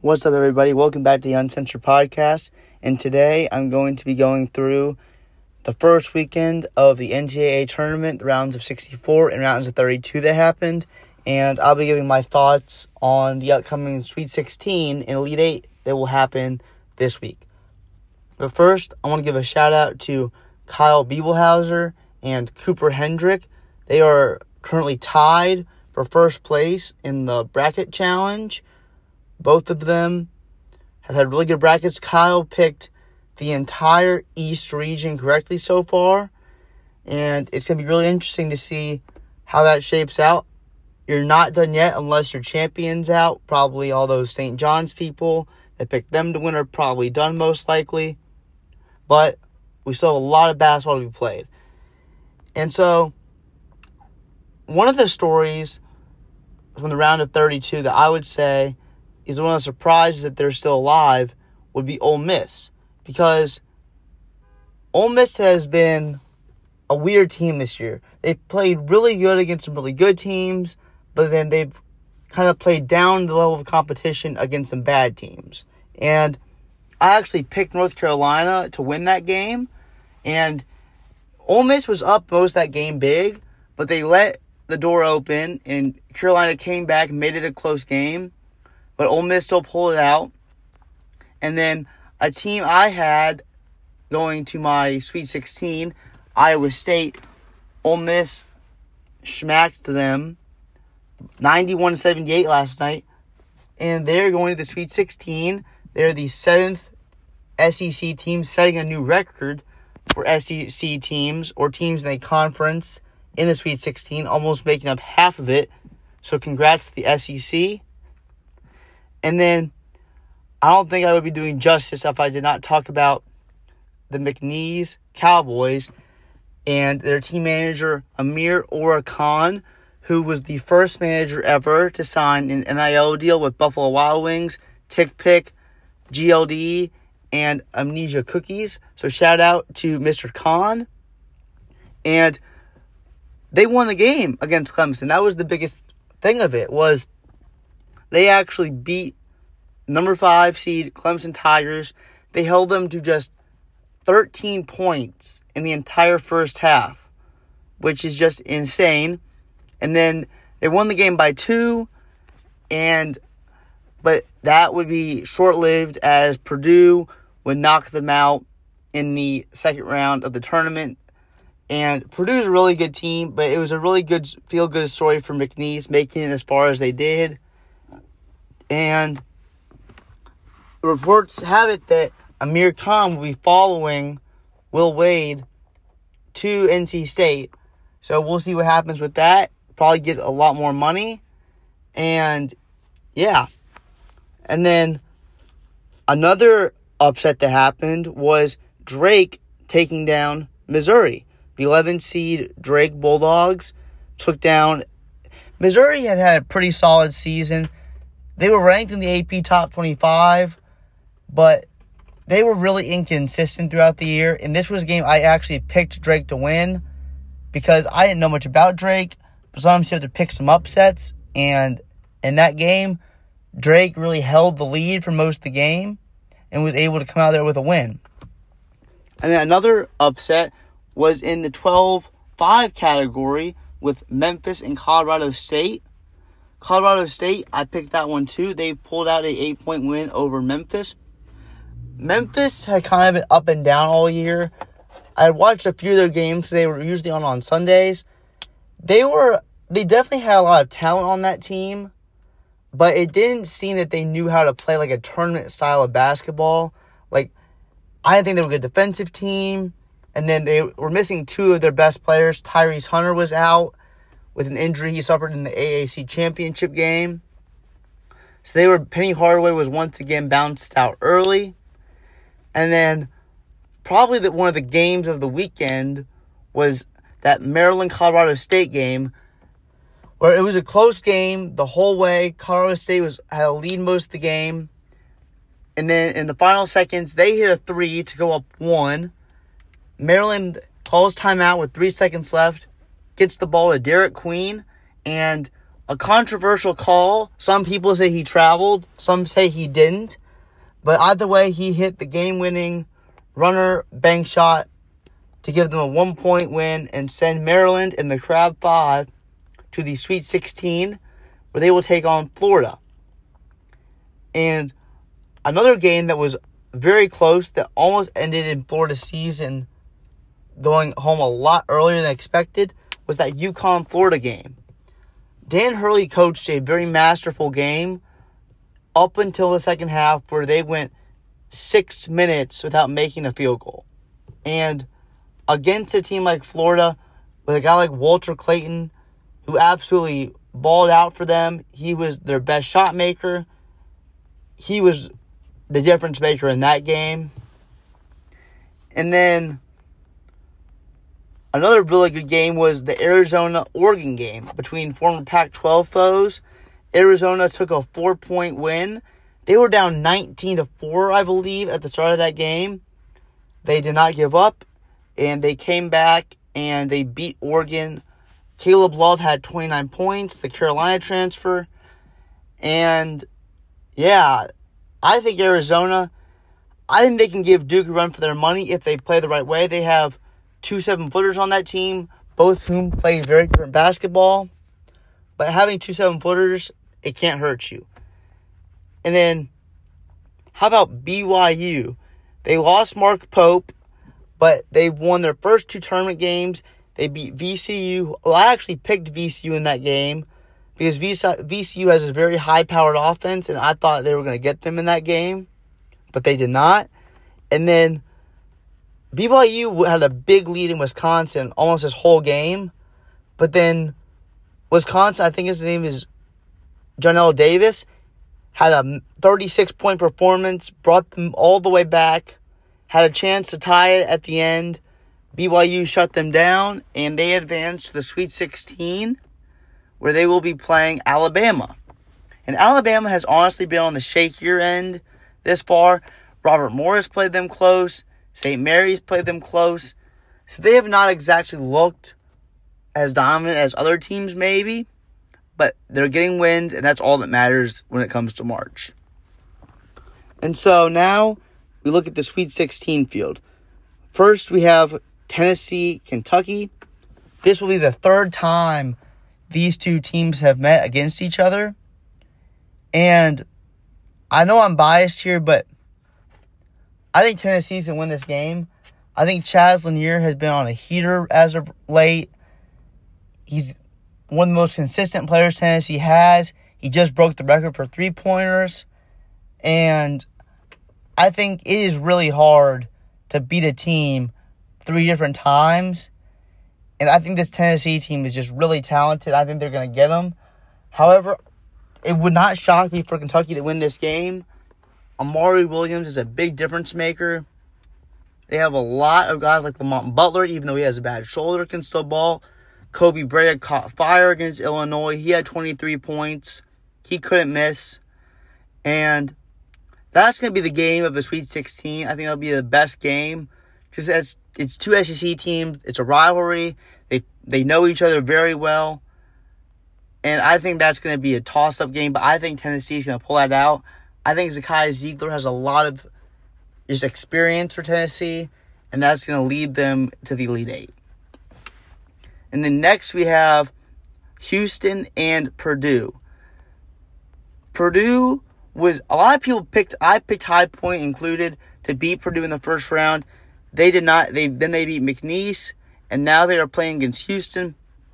What's up, everybody? Welcome back to the Uncensored Podcast. And today I'm going to be going through the first weekend of the NCAA tournament, the rounds of 64 and rounds of 32 that happened. And I'll be giving my thoughts on the upcoming Sweet 16 and Elite 8 that will happen this week. But first, I want to give a shout out to Kyle Biebelhauser and Cooper Hendrick. They are currently tied for first place in the bracket challenge. Both of them have had really good brackets. Kyle picked the entire East region correctly so far, and it's going to be really interesting to see how that shapes out. You're not done yet unless your champion's out. Probably all those St. John's people that picked them to win are probably done most likely, but we still have a lot of basketball to be played. And so, one of the stories from the round of 32 that I would say is one of the surprises that they're still alive would be Ole Miss. Because Ole Miss has been a weird team this year. They've played really good against some really good teams, but then they've kind of played down the level of competition against some bad teams. And I actually picked North Carolina to win that game. And Ole Miss was up most of that game big, but they let the door open, and Carolina came back and made it a close game. But Ole Miss still pulled it out. And then a team I had going to my Sweet 16, Iowa State, Ole Miss smacked them 91-78 last night. And they're going to the Sweet 16. They're the 7th SEC team, setting a new record for SEC teams or teams in a conference in the Sweet 16, almost making up half of it. So congrats to the SEC. And then, I don't think I would be doing justice if I did not talk about the McNeese Cowboys and their team manager, Amir Khan, who was the first manager ever to sign an NIL deal with Buffalo Wild Wings, TickPick, GLD, and Amnesia Cookies. So shout out to Mr. Khan. And they won the game against Clemson. That was the biggest thing of it, was they actually beat number 5 seed Clemson Tigers. They held them to just 13 points in the entire first half, which is just insane. And then they won the game by 2, but that would be short-lived as Purdue would knock them out in the second round of the tournament. And Purdue's a really good team, but it was a really good feel-good story for McNeese making it as far as they did. And reports have it that Amir Khan will be following Will Wade to NC State. So we'll see what happens with that. Probably get a lot more money. And, yeah. And then another upset that happened was Drake taking down Missouri. The 11th seed Drake Bulldogs took down. Missouri had a pretty solid season. They were ranked in the AP Top 25, but they were really inconsistent throughout the year. And this was a game I actually picked Drake to win because I didn't know much about Drake. But sometimes you have to pick some upsets. And in that game, Drake really held the lead for most of the game and was able to come out there with a win. And then another upset was in the 12-5 category with Memphis and Colorado State. Colorado State, I picked that one too. They pulled out an 8-point win over Memphis. Memphis had kind of been up and down all year. I watched a few of their games. They were usually on Sundays. They definitely had a lot of talent on that team, but it didn't seem that they knew how to play like a tournament style of basketball. Like, I didn't think they were a good defensive team. And then they were missing 2 of their best players. Tyrese Hunter was out with an injury he suffered in the AAC championship game. So Penny Hardaway was once again bounced out early. And then probably one of the games of the weekend was that Maryland-Colorado State game, where it was a close game the whole way. Colorado State had a lead most of the game. And then in the final seconds, they hit a 3 to go up 1. Maryland calls timeout with 3 seconds left, gets the ball to Derek Queen, and a controversial call. Some people say he traveled. Some say he didn't. But either way, he hit the game-winning runner bank shot to give them a 1-point win and send Maryland in the Crab 5 to the Sweet 16, where they will take on Florida. And another game that was very close, that almost ended in Florida's season going home a lot earlier than expected, was that UConn-Florida game. Dan Hurley coached a very masterful game up until the second half, where they went 6 minutes without making a field goal. And against a team like Florida, with a guy like Walter Clayton, who absolutely balled out for them, he was their best shot maker. He was the difference maker in that game. And then another really good game was the Arizona-Oregon game between former Pac-12 foes. Arizona took a 4-point win. They were down 19-4, I believe, at the start of that game. They did not give up, and they came back and they beat Oregon. Caleb Love had 29 points, the Carolina transfer. And, yeah, I think Arizona, I think they can give Duke a run for their money if they play the right way. They have 2 7-footers on that team, both whom play very different basketball. But having 2 7-footers, it can't hurt you. And then, how about BYU? They lost Mark Pope, but they won their first 2 tournament games. They beat VCU. Well, I actually picked VCU in that game because VCU has a very high-powered offense, and I thought they were going to get them in that game, but they did not. And then BYU had a big lead in Wisconsin almost this whole game, but then Wisconsin, I think his name is Jonell Davis, had a 36-point performance, brought them all the way back, had a chance to tie it at the end. BYU shut them down, and they advanced to the Sweet 16, where they will be playing Alabama. And Alabama has honestly been on the shakier end this far. Robert Morris played them close. St. Mary's played them close. So they have not exactly looked as dominant as other teams maybe, but they're getting wins, and that's all that matters when it comes to March. And so now we look at the Sweet 16 field. First, we have Tennessee, Kentucky. This will be the third time these two teams have met against each other. And I know I'm biased here, but I think Tennessee's going to win this game. I think Chaz Lanier has been on a heater as of late. He's one of the most consistent players Tennessee has. He just broke the record for three-pointers. And I think it is really hard to beat a team 3 different times. And I think this Tennessee team is just really talented. I think they're going to get them. However, it would not shock me for Kentucky to win this game. Amari Williams is a big difference maker. They have a lot of guys like Lamont Butler, even though he has a bad shoulder, can still ball. Kobe Bryant caught fire against Illinois. He had 23 points. He couldn't miss. And that's going to be the game of the Sweet 16. I think that'll be the best game. Because it's 2 SEC teams. It's a rivalry. They know each other very well. And I think that's going to be a toss-up game. But I think Tennessee's going to pull that out. I think Zakai Ziegler has a lot of just experience for Tennessee. And that's going to lead them to the Elite Eight. And then next we have Houston and Purdue. Purdue was, a lot of people I picked High Point included to beat Purdue in the first round. They did not. Then they beat McNeese, and now they are playing against Houston.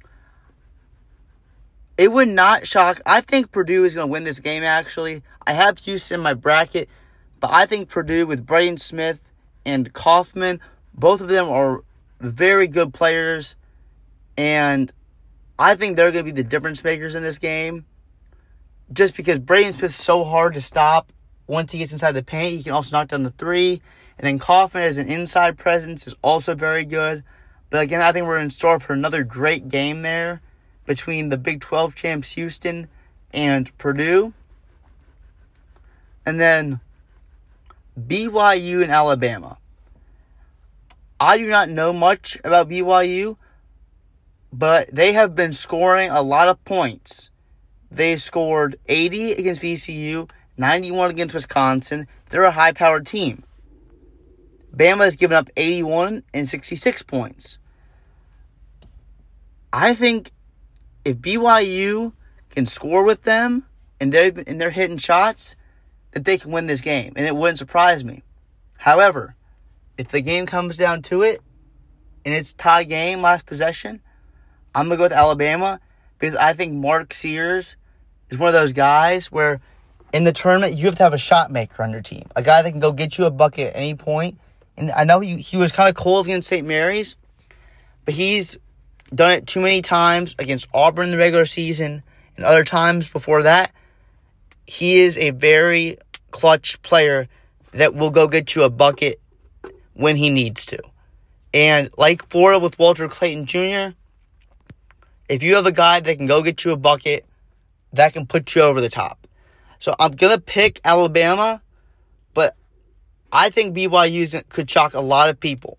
It would not shock. I think Purdue is going to win this game, actually. I have Houston in my bracket, but I think Purdue with Braden Smith and Kaufman, both of them are very good players, and I think they're going to be the difference makers in this game. Just because Braden Smith is so hard to stop. Once he gets inside the paint, he can also knock down the three. And then Kaufman as an inside presence is also very good. But again, I think we're in store for another great game there between the Big 12 champs Houston and Purdue. And then BYU and Alabama. I do not know much about BYU, but they have been scoring a lot of points. They scored 80 against VCU, 91 against Wisconsin. They're a high-powered team. Bama has given up 81 and 66 points. I think if BYU can score with them and they're hitting shots, that they can win this game, and it wouldn't surprise me. However, if the game comes down to it and it's tie game, last possession, I'm going to go with Alabama because I think Mark Sears is one of those guys where in the tournament you have to have a shot maker on your team, a guy that can go get you a bucket at any point. And I know he was kind of cold against St. Mary's, but he's done it too many times against Auburn in the regular season and other times before that. He is a very clutch player that will go get you a bucket when he needs to. And like Florida with Walter Clayton Jr., if you have a guy that can go get you a bucket, that can put you over the top. So I'm going to pick Alabama, but I think BYU could shock a lot of people.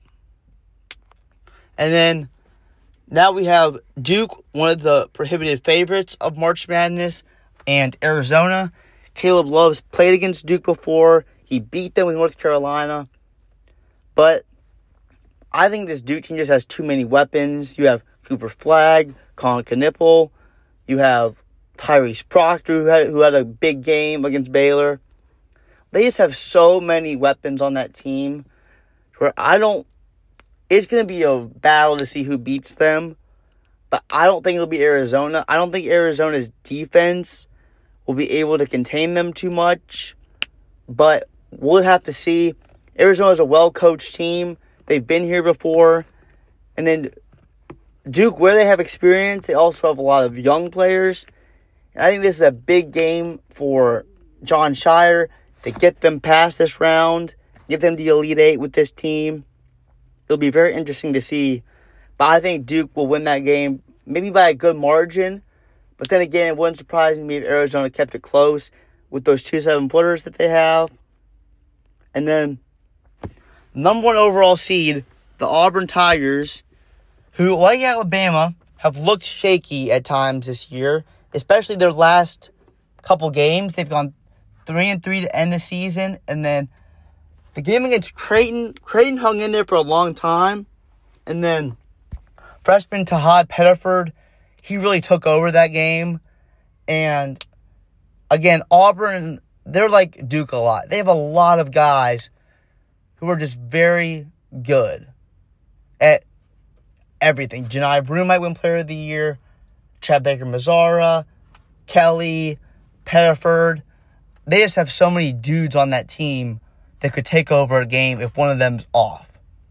And then now we have Duke, one of the prohibited favorites of March Madness, and Arizona. Caleb Love's played against Duke before. He beat them with North Carolina. But I think this Duke team just has too many weapons. You have Cooper Flagg, Colin Knippel. You have Tyrese Proctor, who had a big game against Baylor. They just have so many weapons on that team where it's going to be a battle to see who beats them. But I don't think it'll be Arizona. I don't think Arizona's defense will be able to contain them too much. But we'll have to see. Arizona's a well-coached team. They've been here before. And then Duke, where they have experience, they also have a lot of young players. And I think this is a big game for Jon Scheyer to get them past this round, get them to the Elite Eight with this team. It'll be very interesting to see. But I think Duke will win that game, maybe by a good margin. But then again, it wouldn't surprise me if Arizona kept it close with those 2 7-footers that they have. And then, number 1 overall seed, the Auburn Tigers, who, like Alabama, have looked shaky at times this year, especially their last couple games. They've gone 3-3 to end the season. And then the game against Creighton hung in there for a long time. And then freshman Tahad Pettiford, he really took over that game. And again, Auburn, they're like Duke a lot. They have a lot of guys who are just very good at everything. Janai Broome might win Player of the Year. Chad Baker-Mazara, Kelly, Pettiford. They just have so many dudes on that team that could take over a game if one of them's off.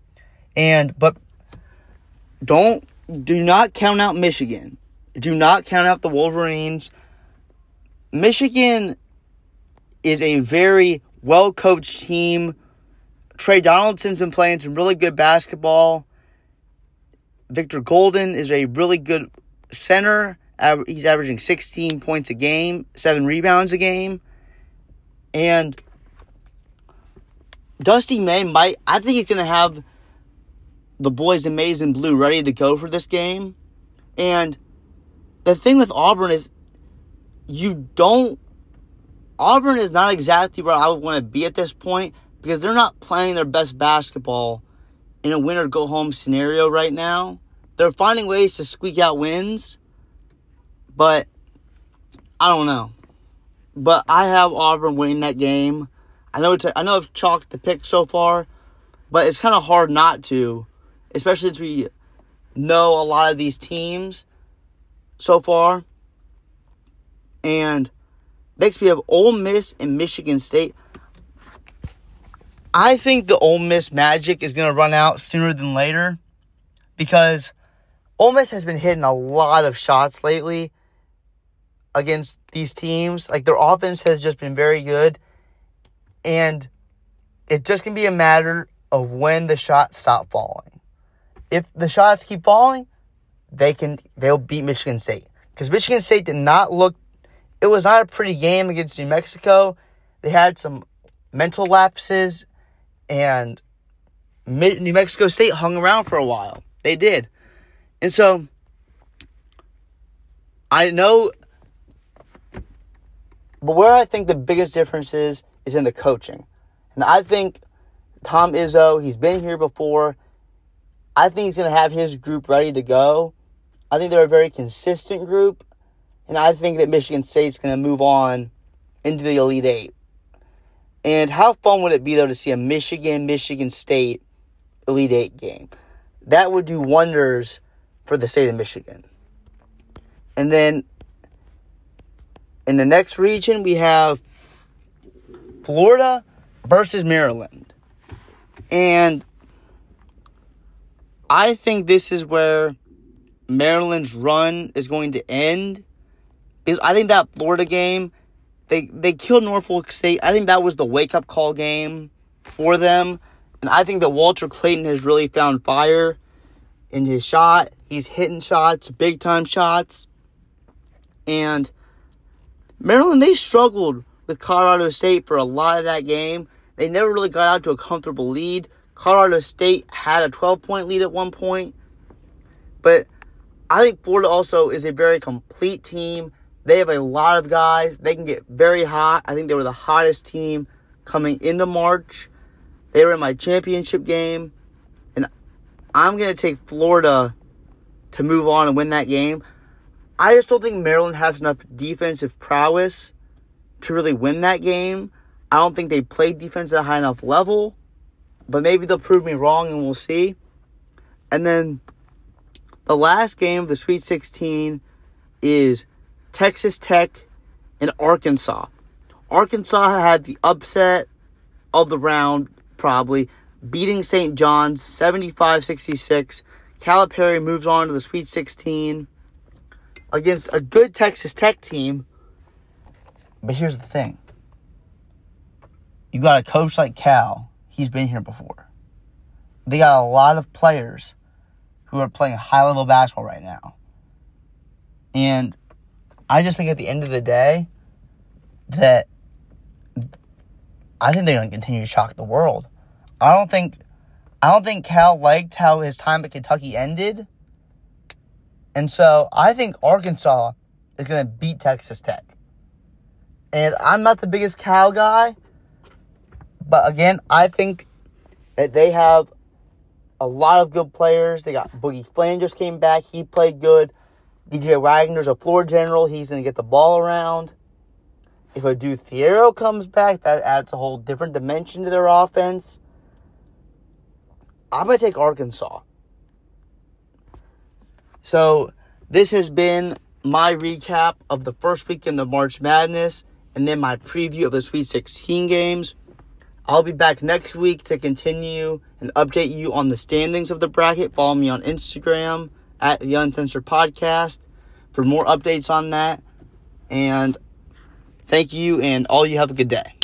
But do not count out Michigan. Do not count out the Wolverines. Michigan is a very well-coached team. Trey Donaldson's been playing some really good basketball. Victor Golden is a really good center. He's averaging 16 points a game, 7 rebounds a game. And Dusty May I think he's going to have the boys in maize and blue ready to go for this game. And the thing with Auburn is Auburn is not exactly where I would want to be at this point because they're not playing their best basketball in a win-or-go-home scenario right now. They're finding ways to squeak out wins, but I don't know. But I have Auburn winning that game. I know I've chalked the pick so far, but it's kind of hard not to, especially since we know a lot of these teams so far. And next we have Ole Miss and Michigan State. I think the Ole Miss magic is going to run out sooner than later because Ole Miss has been hitting a lot of shots lately against these teams. Like, their offense has just been very good. And it just can be a matter of when the shots stop falling. If the shots keep falling, they'll beat Michigan State. Because Michigan State did not look... It was not a pretty game against New Mexico. They had some mental lapses, and New Mexico State hung around for a while. They did. And so, I know But where I think the biggest difference is in the coaching. And I think Tom Izzo, he's been here before. I think he's going to have his group ready to go. I think they're a very consistent group. And I think that Michigan State's going to move on into the Elite Eight. And how fun would it be, though, to see a Michigan State Elite Eight game? That would do wonders for the state of Michigan. And then in the next region, we have Florida versus Maryland. And I think this is where Maryland's run is going to end. Because I think that Florida game, they killed Norfolk State. I think that was the wake-up call game for them. And I think that Walter Clayton has really found fire in his shot. He's hitting shots, big-time shots. And Maryland, they struggled with Colorado State for a lot of that game. They never really got out to a comfortable lead. Colorado State had a 12-point lead at one point. But I think Florida also is a very complete team. They have a lot of guys. They can get very hot. I think they were the hottest team coming into March. They were in my championship game. And I'm going to take Florida to move on and win that game. I just don't think Maryland has enough defensive prowess to really win that game. I don't think they played defense at a high enough level. But maybe they'll prove me wrong and we'll see. And then the last game of the Sweet 16 is Texas Tech and Arkansas. Arkansas had the upset of the round, probably, beating St. John's 75-66. Calipari moves on to the Sweet 16 against a good Texas Tech team. But here's the thing. You got a coach like Cal. He's been here before. They got a lot of players who are playing high-level basketball right now. And I just think at the end of the day that I think they're going to continue to shock the world. I don't think Cal liked how his time at Kentucky ended. And so I think Arkansas is going to beat Texas Tech. And I'm not the biggest Cal guy. But again, I think that they have a lot of good players. They got Boogie Flanders came back. He played good. DJ Wagner's a floor general. He's going to get the ball around. If Adu Thiero comes back, that adds a whole different dimension to their offense. I'm going to take Arkansas. So this has been my recap of the first weekend of March Madness and then my preview of the Sweet 16 games. I'll be back next week to continue and update you on the standings of the bracket. Follow me on Instagram at the Uncensored Podcast for more updates on that. And thank you, and all you have a good day.